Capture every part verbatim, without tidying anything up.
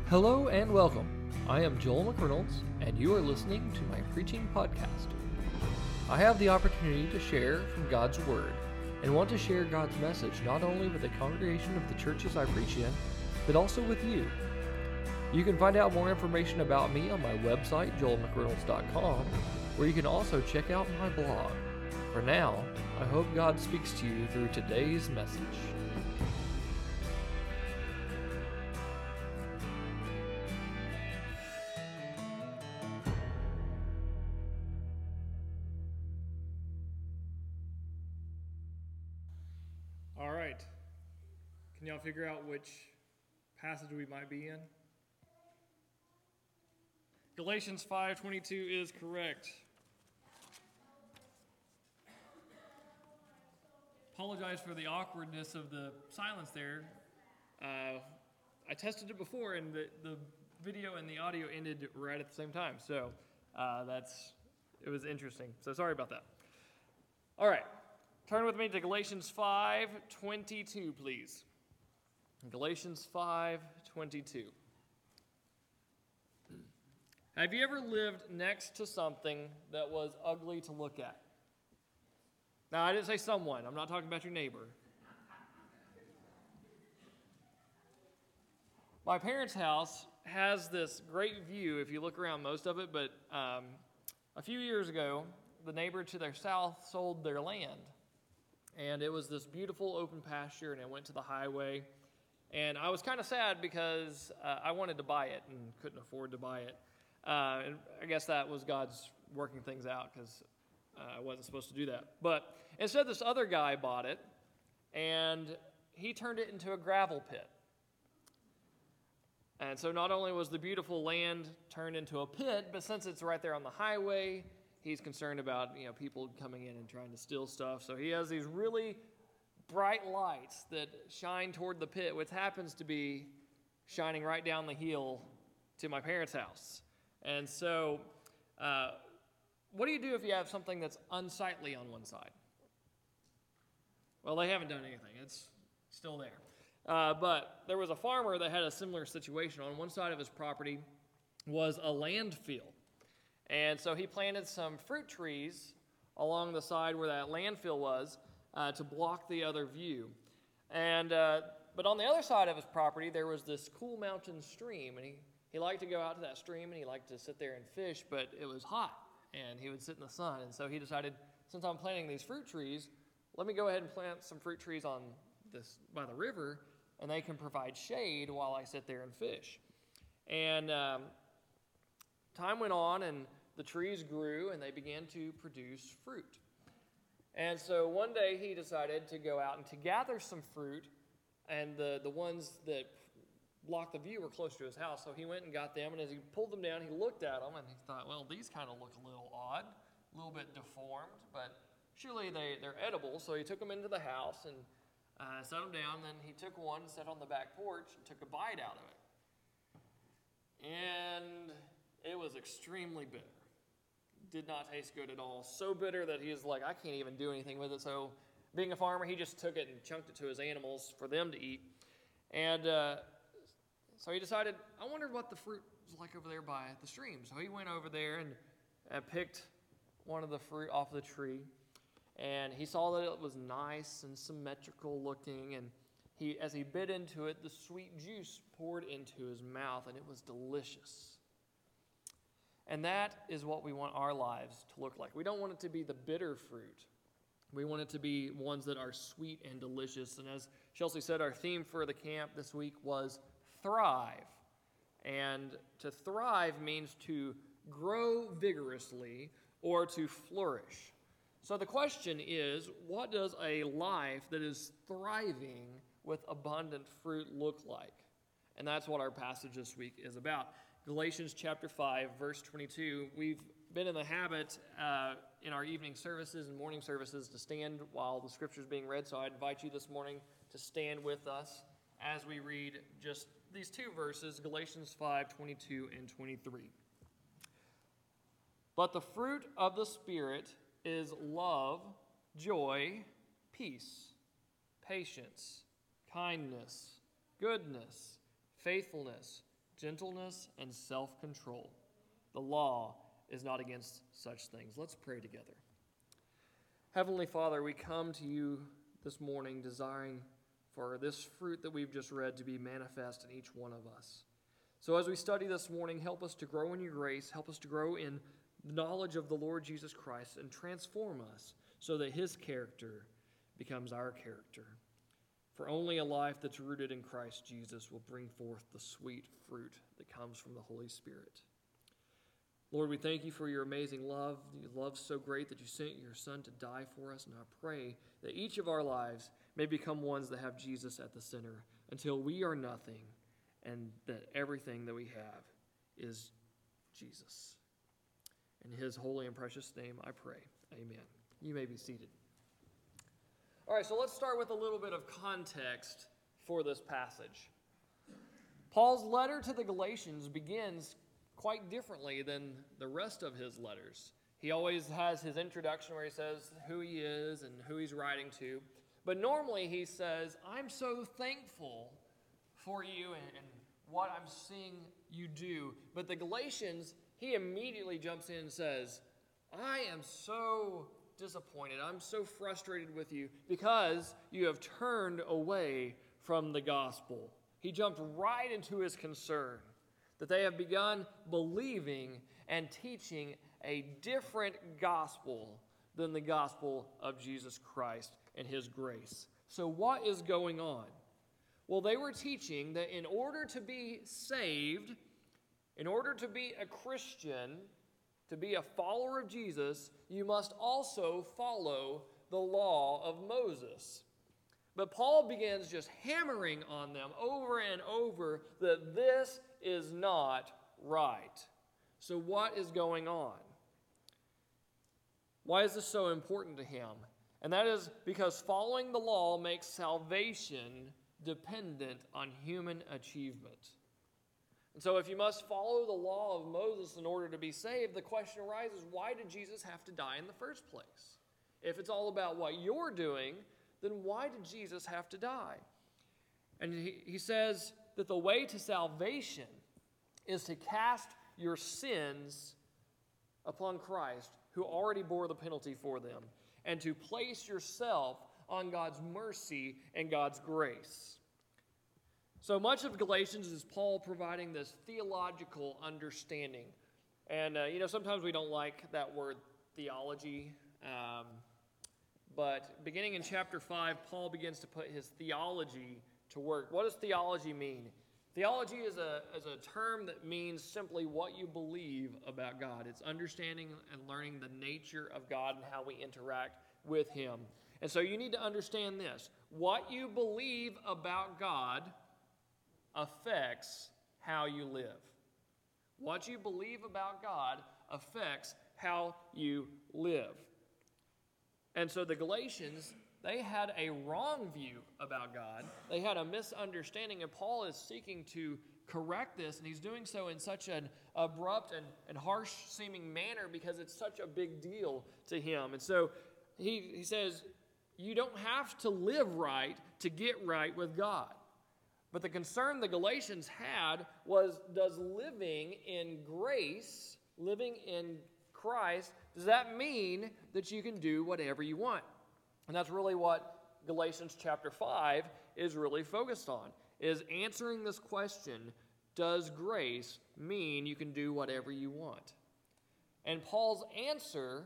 Hello and welcome. I am Joel McReynolds, and you are listening to my preaching podcast. I have the opportunity to share from God's Word and want to share God's message not only with the congregation of the churches I preach in, but also with you. You can find out more information about me on my website, joel mcreynolds dot com, where you can also check out my blog. For now, I hope God speaks to you through today's message. All right. Can y'all figure out which passage we might be in? Galatians five twenty-two is correct. Apologize for the awkwardness of the silence there. Uh, I tested it before, and the, the video and the audio ended right at the same time. So uh, that's it was interesting. So sorry about that. All right. Turn with me to Galatians five twenty-two, please. Galatians five twenty-two. Have you ever lived next to something that was ugly to look at? Now, I didn't say someone. I'm not talking about your neighbor. My parents' house has this great view if you look around most of it, but um, a few years ago, the neighbor to their south sold their land. And it was this beautiful open pasture, and it went to the highway. And I was kind of sad because uh, I wanted to buy it and couldn't afford to buy it. Uh, and I guess that was God's working things out because uh, I wasn't supposed to do that. But instead, this other guy bought it, and he turned it into a gravel pit. And so not only was the beautiful land turned into a pit, but since it's right there on the highway, he's concerned about, you know, people coming in and trying to steal stuff. So he has these really bright lights that shine toward the pit, which happens to be shining right down the hill to my parents' house. And so uh, what do you do if you have something that's unsightly on one side? Well, they haven't done anything. It's still there. Uh, but there was a farmer that had a similar situation. On one side of his property was a landfill. And so he planted some fruit trees along the side where that landfill was uh, to block the other view. And uh, but on the other side of his property, there was this cool mountain stream. And he, he liked to go out to that stream, and he liked to sit there and fish, but it was hot, and he would sit in the sun. And so he decided, since I'm planting these fruit trees, let me go ahead and plant some fruit trees on this by the river, and they can provide shade while I sit there and fish. And um, time went on, and the trees grew, and they began to produce fruit. And so one day he decided to go out and to gather some fruit, and the, the ones that blocked the view were close to his house. So he went and got them, and as he pulled them down, he looked at them, and he thought, well, these kind of look a little odd, a little bit deformed, but surely they, they're edible. So he took them into the house and uh, set them down. Then he took one and sat on the back porch and took a bite out of it. And it was extremely bitter. Did not taste good at all. So bitter that he was like, I can't even do anything with it. So being a farmer, he just took it and chunked it to his animals for them to eat. And uh, so he decided, I wonder what the fruit was like over there by the stream. So he went over there and uh, picked one of the fruit off the tree. And he saw that it was nice and symmetrical looking. And he, as he bit into it, the sweet juice poured into his mouth, and it was delicious. And that is what we want our lives to look like. We don't want it to be the bitter fruit. We want it to be ones that are sweet and delicious. And as Chelsea said, our theme for the camp this week was thrive. And to thrive means to grow vigorously or to flourish. So the question is, what does a life that is thriving with abundant fruit look like? And that's what our passage this week is about. Galatians chapter five, verse twenty-two. We've been in the habit uh, in our evening services and morning services to stand while the scripture is being read. So I invite you this morning to stand with us as we read just these two verses, Galatians five, twenty-two and twenty-three. But the fruit of the Spirit is love, joy, peace, patience, kindness, goodness, faithfulness, gentleness, and self-control. The law is not against such things. Let's pray together. Heavenly Father, we come to you this morning desiring for this fruit that we've just read to be manifest in each one of us. So as we study this morning, help us to grow in your grace, help us to grow in the knowledge of the Lord Jesus Christ, and transform us so that his character becomes our character. For only a life that's rooted in Christ Jesus will bring forth the sweet fruit that comes from the Holy Spirit. Lord, we thank you for your amazing love. Your love so great that you sent your Son to die for us, and I pray that each of our lives may become ones that have Jesus at the center until we are nothing, and that everything that we have is Jesus. In his holy and precious name I pray. Amen. You may be seated. All right, so let's start with a little bit of context for this passage. Paul's letter to the Galatians begins quite differently than the rest of his letters. He always has his introduction where he says who he is and who he's writing to. But normally he says, I'm so thankful for you and, and what I'm seeing you do. But the Galatians, he immediately jumps in and says, I am so disappointed. I'm so frustrated with you because you have turned away from the gospel. He jumped right into his concern that they have begun believing and teaching a different gospel than the gospel of Jesus Christ and his grace. So what is going on? Well, they were teaching that in order to be saved, in order to be a Christian, to be a follower of Jesus, you must also follow the law of Moses. But Paul begins just hammering on them over and over that this is not right. So what is going on? Why is this so important to him? And that is because following the law makes salvation dependent on human achievement. And so if you must follow the law of Moses in order to be saved, the question arises, why did Jesus have to die in the first place? If it's all about what you're doing, then why did Jesus have to die? And he, he says that the way to salvation is to cast your sins upon Christ, who already bore the penalty for them, and to place yourself on God's mercy and God's grace. So much of Galatians is Paul providing this theological understanding. And, uh, you know, sometimes we don't like that word theology. Um, but beginning in chapter five, Paul begins to put his theology to work. What does theology mean? Theology is a, is a term that means simply what you believe about God. It's understanding and learning the nature of God and how we interact with him. And so you need to understand this. What you believe about God affects how you live. What you believe about God affects how you live. And so the Galatians, they had a wrong view about God. They had a misunderstanding, and Paul is seeking to correct this, and he's doing so in such an abrupt and, and harsh-seeming manner because it's such a big deal to him. And so he, he says, you don't have to live right to get right with God. But the concern the Galatians had was, does living in grace, living in Christ, does that mean that you can do whatever you want? And that's really what Galatians chapter five is really focused on, is answering this question, does grace mean you can do whatever you want? And Paul's answer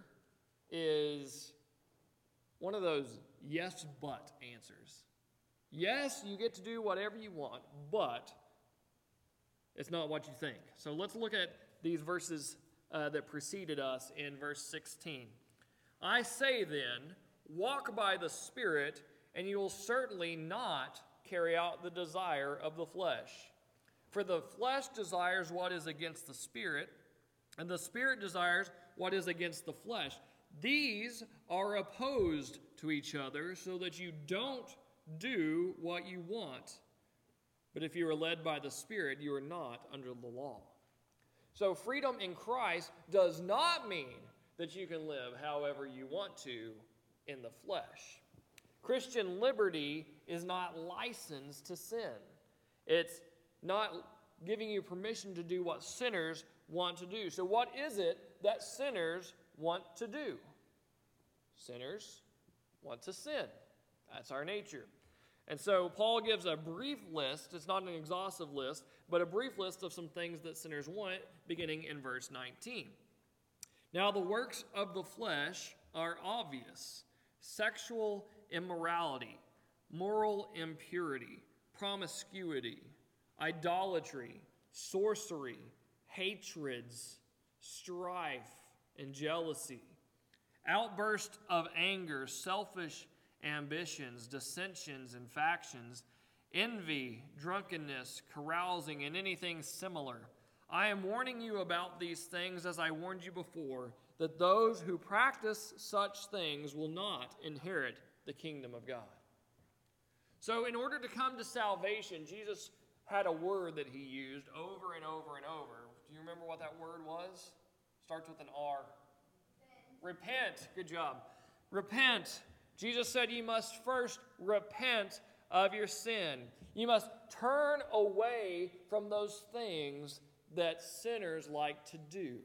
is one of those yes, but answers. Yes, you get to do whatever you want, but it's not what you think. So let's look at these verses uh, that preceded us in verse sixteen. I say then, walk by the Spirit, and you will certainly not carry out the desire of the flesh. For the flesh desires what is against the Spirit, and the Spirit desires what is against the flesh. These are opposed to each other, so that you don't do what you want. But if you are led by the Spirit, you are not under the law. So freedom in Christ does not mean that you can live however you want to in the flesh. Christian liberty is not license to sin. It's not giving you permission to do what sinners want to do. So what is it that sinners want to do? Sinners want to sin. That's our nature. And so Paul gives a brief list. It's not an exhaustive list, but a brief list of some things that sinners want, beginning in verse nineteen. Now the works of the flesh are obvious: sexual immorality, moral impurity, promiscuity, idolatry, sorcery, hatreds, strife, and jealousy, outburst of anger, selfish ambitions, dissensions and factions, envy, drunkenness, carousing, and anything similar. I am warning you about these things, as I warned you before, that those who practice such things will not inherit the kingdom of God. So in order to come to salvation, Jesus had a word that he used over and over and over. Do you remember what that word was? Starts with an R. Repent. Repent. Good job. Repent. Jesus said you must first repent of your sin. You must turn away from those things that sinners like to do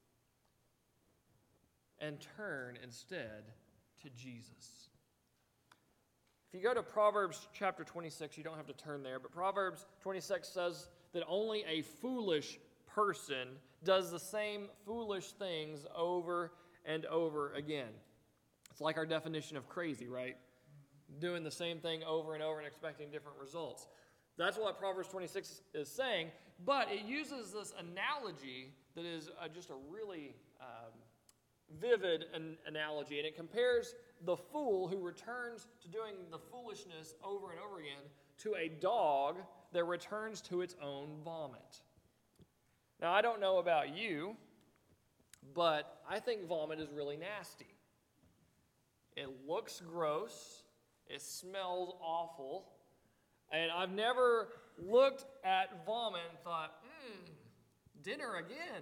and turn instead to Jesus. If you go to Proverbs chapter twenty-six, you don't have to turn there, but Proverbs twenty-six says that only a foolish person does the same foolish things over and over again. It's like our definition of crazy, right? Doing the same thing over and over and expecting different results. That's what Proverbs twenty-six is saying, but it uses this analogy that is uh, just a really um, vivid an- analogy, and it compares the fool who returns to doing the foolishness over and over again to a dog that returns to its own vomit. Now, I don't know about you, but I think vomit is really nasty. It looks gross. It smells awful. And I've never looked at vomit and thought, hmm, dinner again.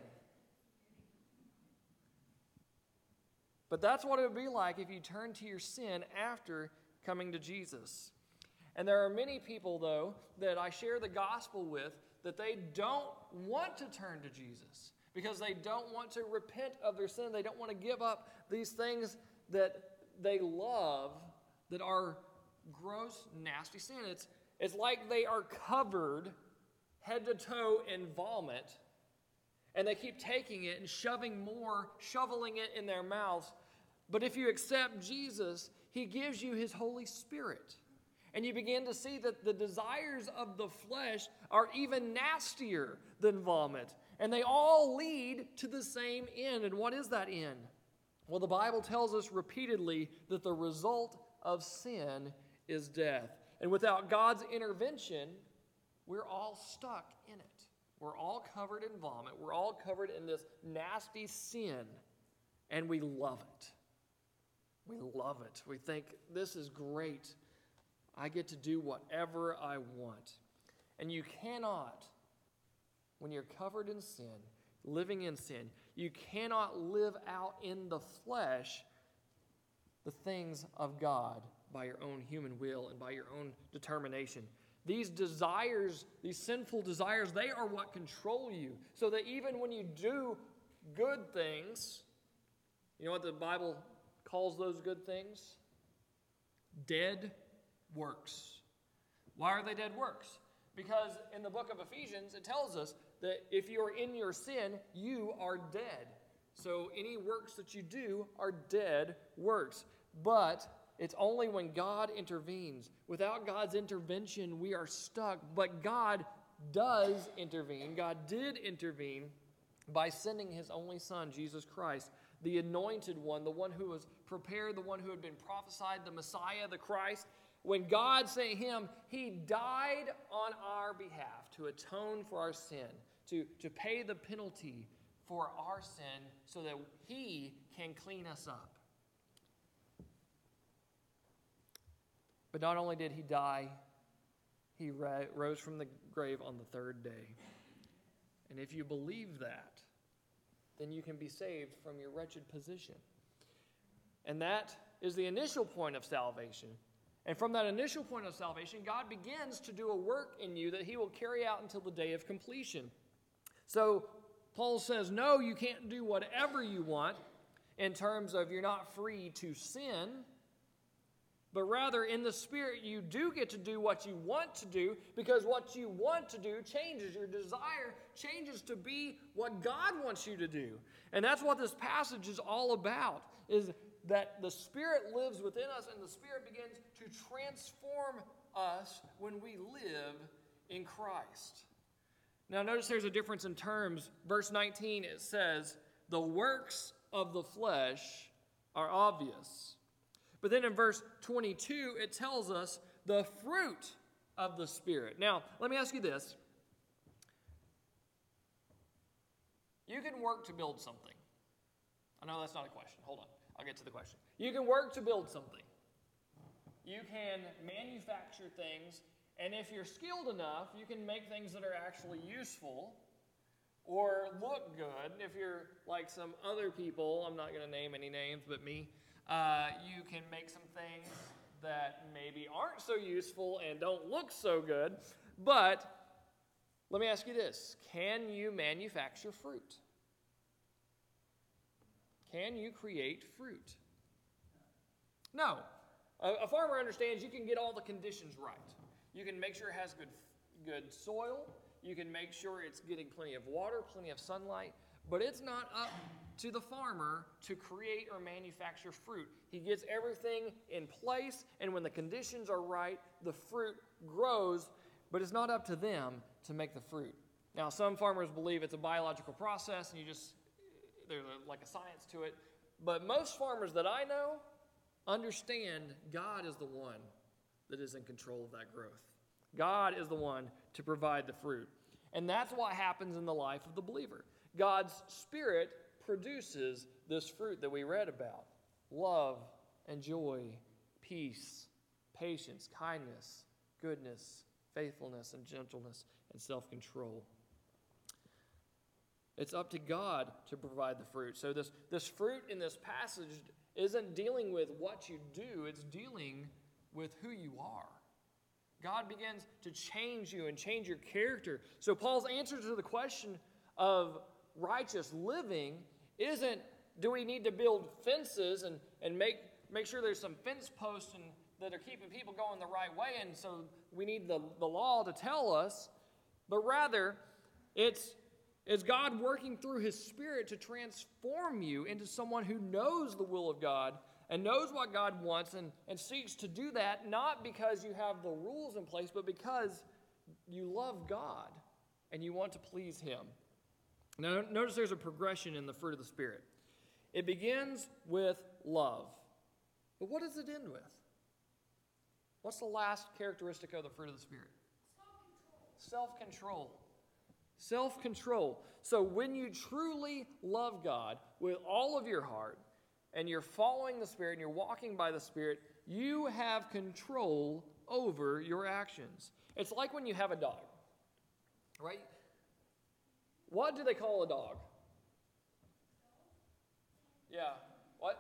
But that's what it would be like if you turn to your sin after coming to Jesus. And there are many people, though, that I share the gospel with that they don't want to turn to Jesus because they don't want to repent of their sin. They don't want to give up these things that they love that are gross, nasty sin. It's, it's like they are covered head to toe in vomit, and they keep taking it and shoving more, shoveling it in their mouths. But if you accept Jesus, he gives you his Holy Spirit. And you begin to see that the desires of the flesh are even nastier than vomit. And they all lead to the same end. And what is that end? Well, the Bible tells us repeatedly that the result of sin is death. And without God's intervention, we're all stuck in it. We're all covered in vomit. We're all covered in this nasty sin. And we love it. We love it. We think, this is great. I get to do whatever I want. And you cannot, when you're covered in sin, living in sin, you cannot live out in the flesh the things of God by your own human will and by your own determination. These desires, these sinful desires, they are what control you. So that even when you do good things, you know what the Bible calls those good things? Dead works. Why are they dead works? Because in the book of Ephesians, it tells us that if you're in your sin, you are dead. So any works that you do are dead works. But it's only when God intervenes. Without God's intervention, we are stuck. But God does intervene. God did intervene by sending his only Son, Jesus Christ, the anointed one, the one who was prepared, the one who had been prophesied, the Messiah, the Christ. When God sent him, he died on our behalf to atone for our sin, to, to pay the penalty for our sin so that he can clean us up. But not only did he die, he rose from the grave on the third day. And if you believe that, then you can be saved from your wretched position. And that is the initial point of salvation. And from that initial point of salvation, God begins to do a work in you that he will carry out until the day of completion. So Paul says, no, you can't do whatever you want in terms of you're not free to sin, but rather in the Spirit you do get to do what you want to do, because what you want to do changes. Your desire changes to be what God wants you to do. And that's what this passage is all about, is that the Spirit lives within us, and the Spirit begins to transform us when we live in Christ. Now notice there's a difference in terms. Verse nineteen, it says, the works of the flesh are obvious. But then in verse twenty-two, it tells us the fruit of the Spirit. Now, let me ask you this. You can work to build something. I know that's not a question. Hold on. I'll get to the question. You can work to build something. You can manufacture things, and if you're skilled enough, you can make things that are actually useful or look good. If you're like some other people, I'm not going to name any names but me, uh, you can make some things that maybe aren't so useful and don't look so good. But let me ask you this. Can you manufacture fruit? Can you create fruit? No. A, a farmer understands you can get all the conditions right. You can make sure it has good, good soil. You can make sure it's getting plenty of water, plenty of sunlight. But it's not up to the farmer to create or manufacture fruit. He gets everything in place, and when the conditions are right, the fruit grows, but it's not up to them to make the fruit. Now, some farmers believe it's a biological process, and you just, there's a, like a science to it. But most farmers that I know understand God is the one that is in control of that growth. God is the one to provide the fruit. And that's what happens in the life of the believer. God's Spirit produces this fruit that we read about. Love and joy, peace, patience, kindness, goodness, faithfulness, and gentleness, and self-control. It's up to God to provide the fruit. So this, this fruit in this passage isn't dealing with what you do. It's dealing with who you are. God begins to change you and change your character. So Paul's answer to the question of righteous living isn't, do we need to build fences and, and make, make sure there's some fence posts and, that are keeping people going the right way, and so we need the, the law to tell us, but rather it's, it's God working through His Spirit to transform you into someone who knows the will of God and knows what God wants and, and seeks to do that, not because you have the rules in place, but because you love God and you want to please Him. Now, notice there's a progression in the fruit of the Spirit. It begins with love. But what does it end with? What's the last characteristic of the fruit of the Spirit? Self-control. Self-control. So when you truly love God with all of your heart, and you're following the Spirit, and you're walking by the Spirit, you have control over your actions. It's like when you have a dog, right? What do they call a dog? Yeah, what?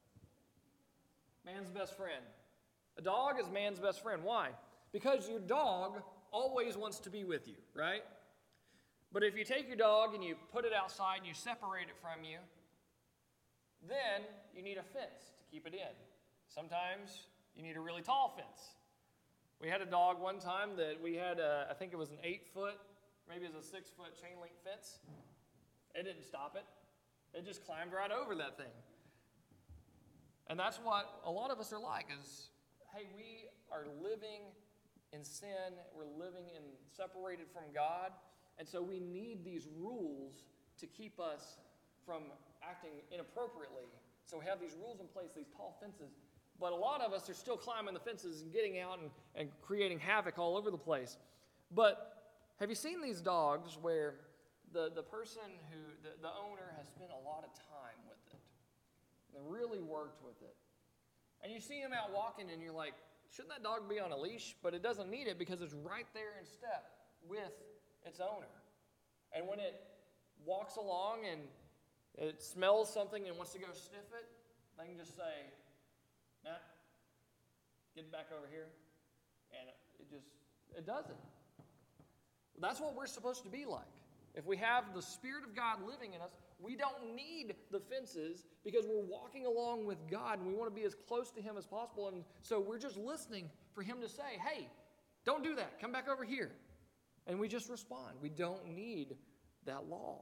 Man's best friend. A dog is man's best friend. Why? Because your dog always wants to be with you, right? But if you take your dog and you put it outside and you separate it from you, then you need a fence to keep it in. Sometimes you need a really tall fence. We had a dog one time that we had, a, I think it was an eight foot, maybe it was a six foot chain link fence. It didn't stop it. It just climbed right over that thing. And that's what a lot of us are like is, hey, we are living in sin. We're living in separated from God. And so we need these rules to keep us from acting inappropriately. So we have these rules in place, these tall fences. But a lot of us are still climbing the fences and getting out and, and creating havoc all over the place. But have you seen these dogs where the, the person who, the, the owner has spent a lot of time with it? And really worked with it. And you see him out walking and you're like, shouldn't that dog be on a leash? But it doesn't need it because it's right there in step with its owner. And when it walks along and it smells something and wants to go sniff it, they can just say, nah, get back over here. And it just, it doesn't. That's what we're supposed to be like. If we have the Spirit of God living in us, we don't need the fences because we're walking along with God and we want to be as close to Him as possible. And so we're just listening for Him to say, hey, don't do that. Come back over here. And we just respond. We don't need that law.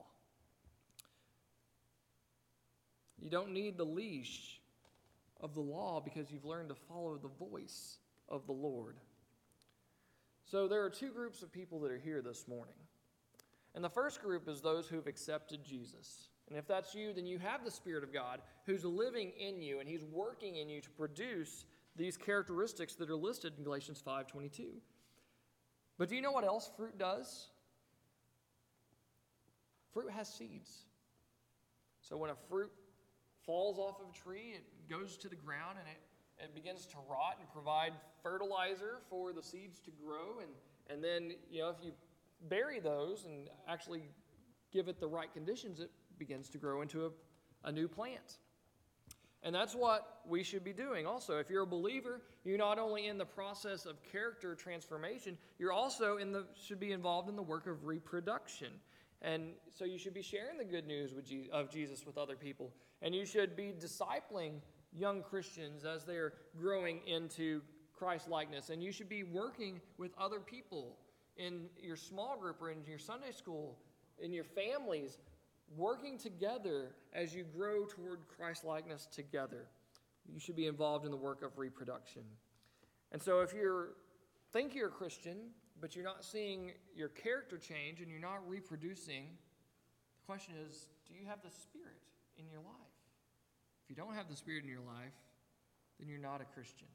You don't need the leash of the law because you've learned to follow the voice of the Lord. So there are two groups of people that are here this morning. And the first group is those who've accepted Jesus. And if that's you, then you have the Spirit of God who's living in you, and He's working in you to produce these characteristics that are listed in Galatians five twenty-two. But do you know what else fruit does? Fruit has seeds. So when a fruit falls off of a tree, it goes to the ground and it, it begins to rot and provide fertilizer for the seeds to grow. And, and then, you know, if you bury those and actually give it the right conditions, it begins to grow into a, a new plant. And that's what we should be doing also. If you're a believer, you're not only in the process of character transformation, you're also in the should be involved in the work of reproduction. And so you should be sharing the good news with Je- of Jesus with other people. And you should be discipling young Christians as they're growing into Christ-likeness. And you should be working with other people in your small group or in your Sunday school, in your families, working together as you grow toward Christ-likeness together. You should be involved in the work of reproduction. And so if you think you're a Christian, but you're not seeing your character change and you're not reproducing, the question is, do you have the Spirit in your life? If you don't have the Spirit in your life, then you're not a Christian.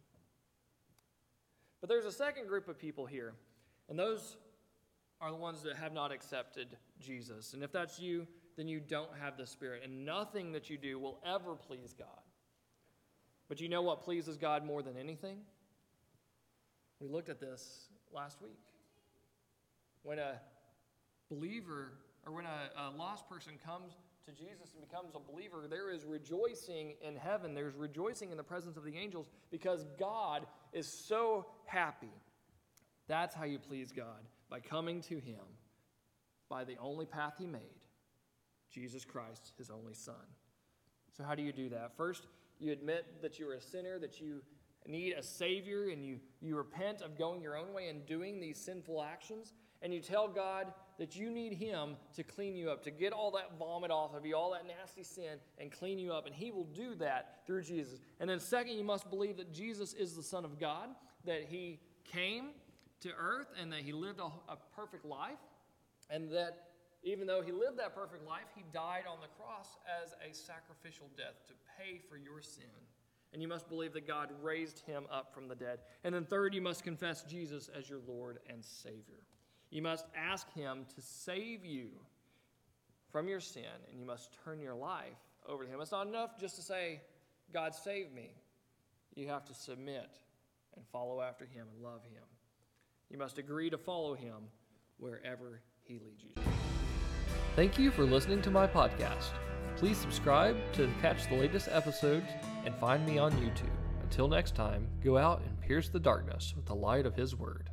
But there's a second group of people here, and those are the ones that have not accepted Jesus. And if that's you, then you don't have the Spirit, and nothing that you do will ever please God. But you know what pleases God more than anything? We looked at this last week. When a believer, or when a, a lost person comes to Jesus and becomes a believer, there is rejoicing in heaven. There's rejoicing in the presence of the angels because God is so happy. That's how you please God, by coming to Him by the only path He made, Jesus Christ, His only Son. So how do you do that? First, you admit that you're a sinner, that you need a Savior, and you, you repent of going your own way and doing these sinful actions, and you tell God that you need Him to clean you up, to get all that vomit off of you, all that nasty sin, and clean you up, and He will do that through Jesus. And then second, you must believe that Jesus is the Son of God, that He came to earth, and that He lived a, a perfect life, and that even though He lived that perfect life, He died on the cross as a sacrificial death to pay for your sin. And you must believe that God raised Him up from the dead. And then third, you must confess Jesus as your Lord and Savior. You must ask Him to save you from your sin, and you must turn your life over to Him. It's not enough just to say, God, save me. You have to submit and follow after Him and love Him. You must agree to follow Him wherever He leads you. Thank you for listening to my podcast. Please subscribe to catch the latest episodes and find me on YouTube. Until next time, go out and pierce the darkness with the light of His Word.